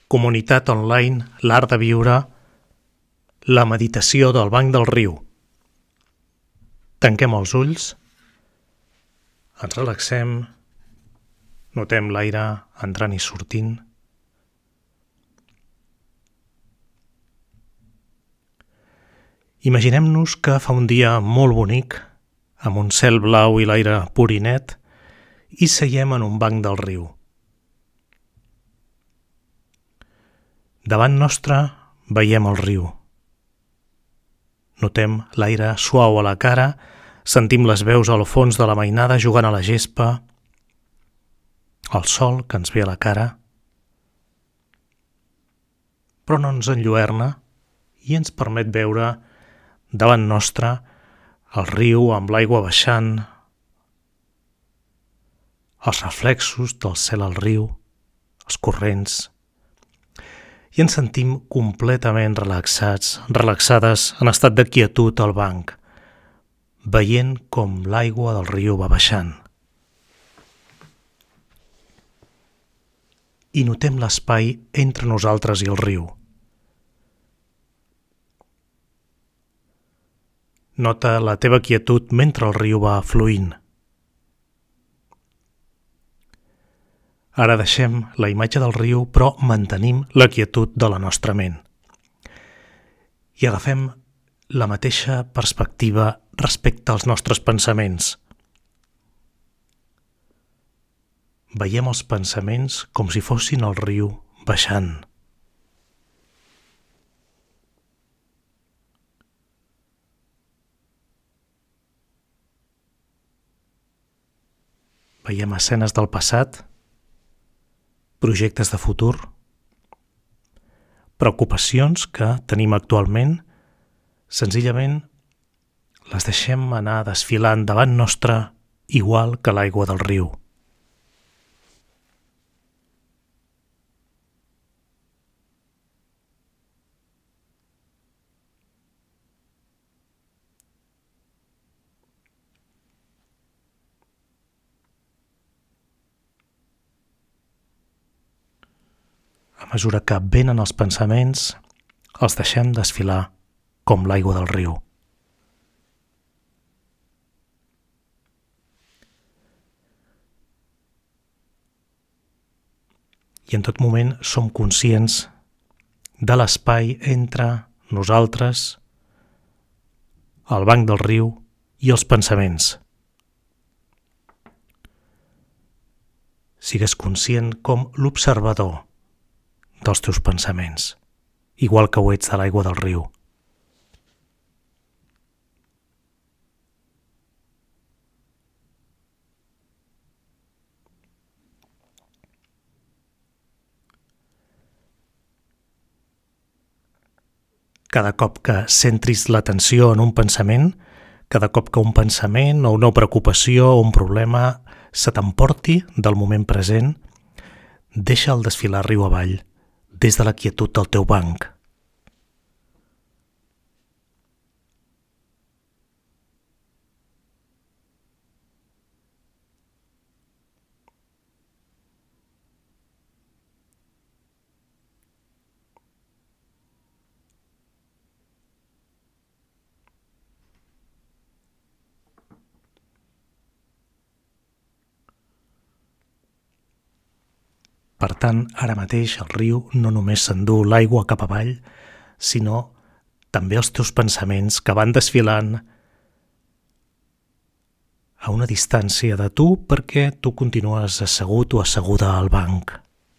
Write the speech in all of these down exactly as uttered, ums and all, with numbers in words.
comunitat online, l'art de viure, la meditació del banc del riu. Tanquem els ulls, ens relaxem, notem l'aire entrant i sortint. Imaginem-nos que fa un dia molt bonic, amb un cel blau i l'aire pur i net, i seiem en un banc del riu. Davant nostre veiem el riu. Notem l'aire suau a la cara, sentim les veus al fons de la mainada jugant a la gespa, el sol que ens ve a la cara, però no ens enlluerna i ens permet veure davant nostre el riu amb l'aigua baixant, els reflexos del cel al riu, els corrents, i ens sentim completament relaxats, relaxades en estat de quietud al banc, veient com l'aigua del riu va baixant. I notem l'espai entre nosaltres i el riu. Nota la teva quietud mentre el riu va fluint. Ara deixem la imatge del riu, però mantenim la quietud de la nostra ment. I agafem la mateixa perspectiva respecte als nostres pensaments. Veiem els pensaments com si fossin el riu baixant. Veiem escenes del passat, projectes de futur, preocupacions que tenim actualment, senzillament les deixem anar desfilant davant nostre igual que l'aigua del riu. A mesura que venen els pensaments, els deixem desfilar com l'aigua del riu. I en tot moment som conscients de l'espai entre nosaltres, el banc del riu i els pensaments. Sigues conscient com l'observador dels teus pensaments, igual que ho ets de l'aigua del riu. Cada cop que centris l'atenció en un pensament, cada cop que un pensament o una preocupació o un problema se t'emporti del moment present, deixa'l desfilar riu avall, des de la quietud del teu banc. Per tant, ara mateix el riu no només s'endú l'aigua cap avall, sinó també els teus pensaments que van desfilant a una distància de tu perquè tu continues assegut o asseguda al banc.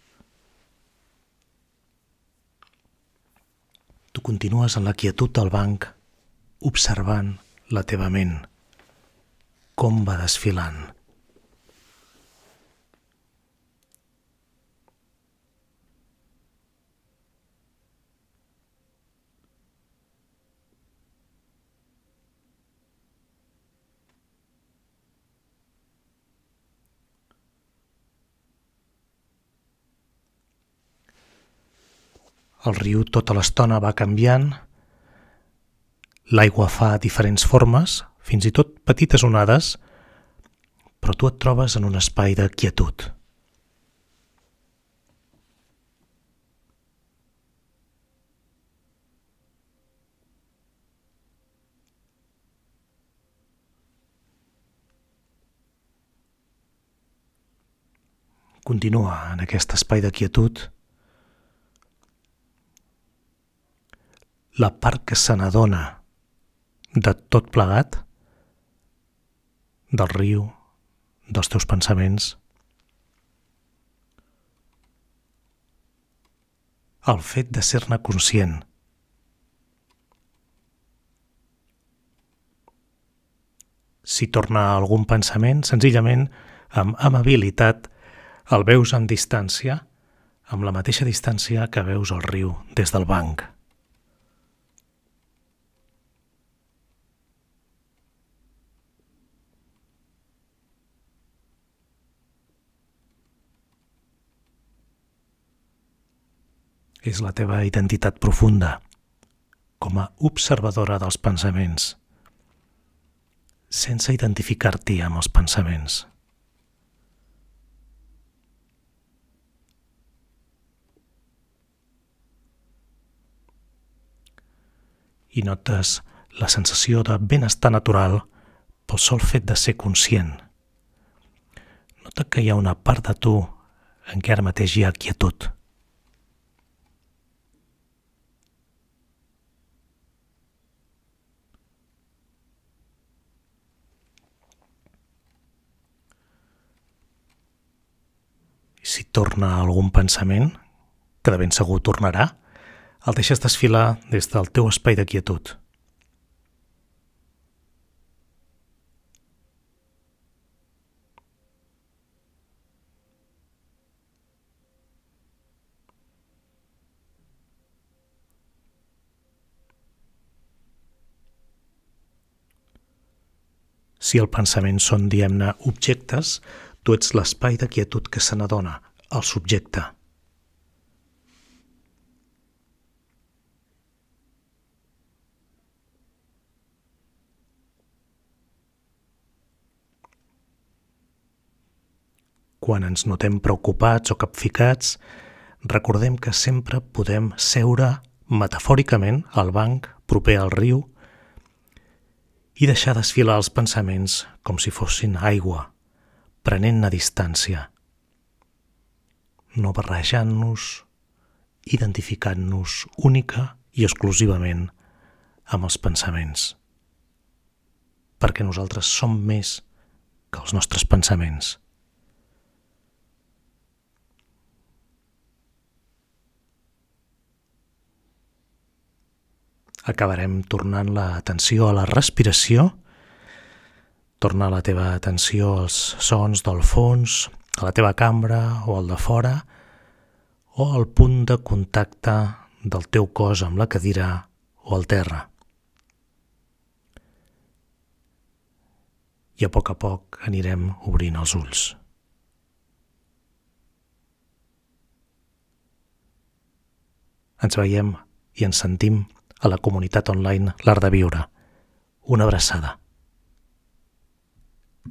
Tu continues en la quietud del banc, observant la teva ment, com va desfilant. El riu tota l'estona va canviant, l'aigua fa diferents formes, fins i tot petites onades, però tu et trobes en un espai de quietud. Continua en aquest espai de quietud. La part que se n'adona de tot plegat, del riu, dels teus pensaments, el fet de ser-ne conscient. Si torna algun pensament, senzillament, amb amabilitat, el veus amb distància, amb la mateixa distància que veus el riu des del banc. És la teva identitat profunda, com a observadora dels pensaments, sense identificar-t'hi amb els pensaments. I notes la sensació de benestar natural pel sol fet de ser conscient. Nota que hi ha una part de tu en què ara mateix hi ha quietud. Si torna algun pensament, que de ben segur tornarà, el deixes desfilar des del teu espai de quietud. Si el pensament són, diguem-ne, objectes, tu ets l'espai de quietud que se n'adona, el subjecte. Quan ens notem preocupats o capficats, recordem que sempre podem seure metafòricament al banc proper al riu i deixar desfilar els pensaments com si fossin aigua, prenent-ne distància, no barrejant-nos, identificant-nos única i exclusivament amb els pensaments, perquè nosaltres som més que els nostres pensaments. Acabarem tornant l'atenció a la respiració. Torna la teva atenció als sons del fons, a la teva cambra o al de fora, o al punt de contacte del teu cos amb la cadira o el terra. I a poc a poc anirem obrint els ulls. Ens veiem i ens sentim a la comunitat online L'Art de Viure. Una abraçada.